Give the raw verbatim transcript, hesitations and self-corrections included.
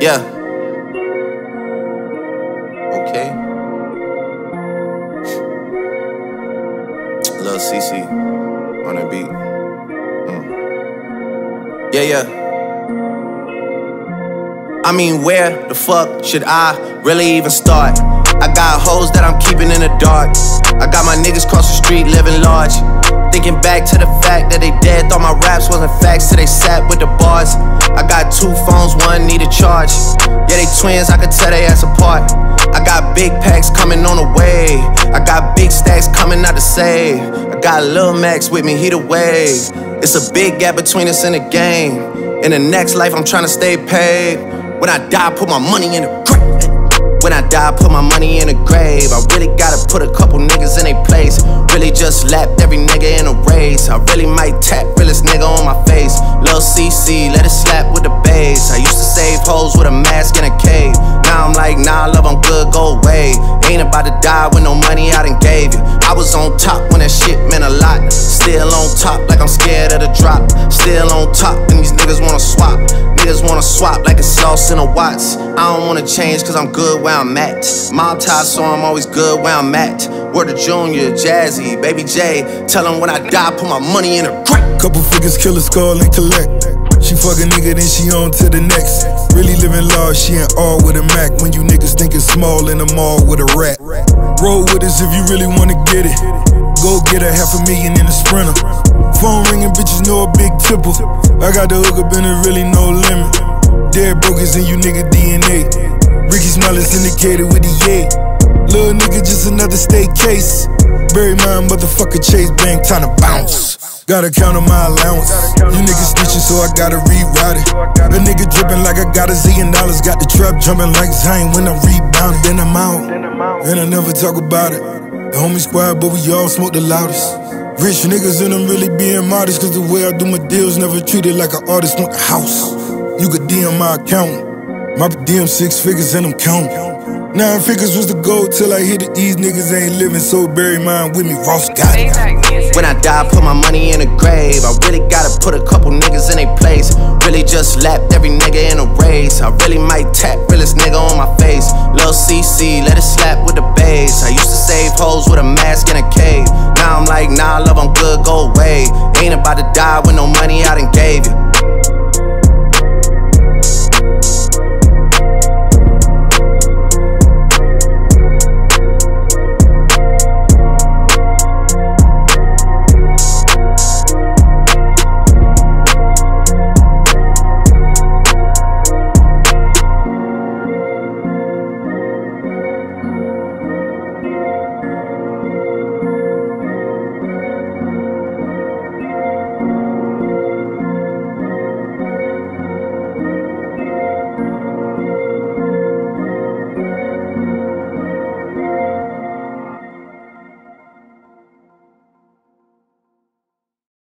Yeah. Okay. Lil C C on that beat. Mm. Yeah, yeah. I mean, where the fuck should I really even start? I got hoes that I'm keeping in the dark. I got my niggas cross the street living large. Thinking back to the fact that they dead, thought my raps wasn't facts till they sat with the bars. I got two phones, one need a charge. Yeah, they twins, I could tell they ass apart. I got big packs coming on the way. I got big stacks coming out to save. I got Lil Max with me, he the wave. It's a big gap between us in the game. In the next life, I'm trying to stay paid. When I die, put my money in the grave. When I die, put my money in the grave. I really gotta put a couple niggas in their place. Really just lapped every nigga in a race. I really might tap realest nigga on my face. Lil C C, let it slap with the bass. I used to save hoes with a mask in a cave. Now I'm like, nah, love, I'm good, go away. Ain't about to die with no money I done gave you. I was on top when that shit meant a lot. Still on top like I'm scared of the drop. Still on top and these niggas wanna swap. Niggas wanna swap like it's sauce in a Watts. I don't wanna change cause I'm good where I'm at. Mob tie, so I'm always good where I'm at. Word to Junior, Jazzy, Baby J. Tell them when I die, put my money in a crack. Couple figures, kill a skull and collect. She fuck a nigga, then she on to the next. Really living large, she in all with a Mac. When you niggas thinking small in the mall with a rat. Roll with us if you really wanna get it. Go get a half a million in a Sprinter. Phone ringing, bitches know a big tipple. I got the hook up and there really no limit. Dead brokers in you nigga D N A. Ricky Smiley's indicated with the yay. Little nigga just another state case. Bury my motherfucker Chase Bank, time to bounce. Gotta count on my allowance. You niggas snitching, so I gotta reroute it. A nigga dripping like I got a zillion dollars. Got the trap jumping like Zayn when I rebound. Then I'm out, and I never talk about it. The homie squad, but we all smoke the loudest. Rich niggas and I'm really being modest. Cause the way I do my deals, never treated like an artist. Want the house, you could D M my account. My D M six figures and I'm counting. Nine figures was the goal till I hit it. These niggas ain't living, so bury mine with me. Ross got it. When I die, put my money in the grave. I really gotta put a couple niggas in their place. Really just lapped every nigga in a race. I really might tap realest nigga on my face. Lil C C, let it slap with the bass. I used to save hoes with a mask in a cave. Now I'm like, nah, love, I'm good, go away. Ain't about to die with no money I done gave you.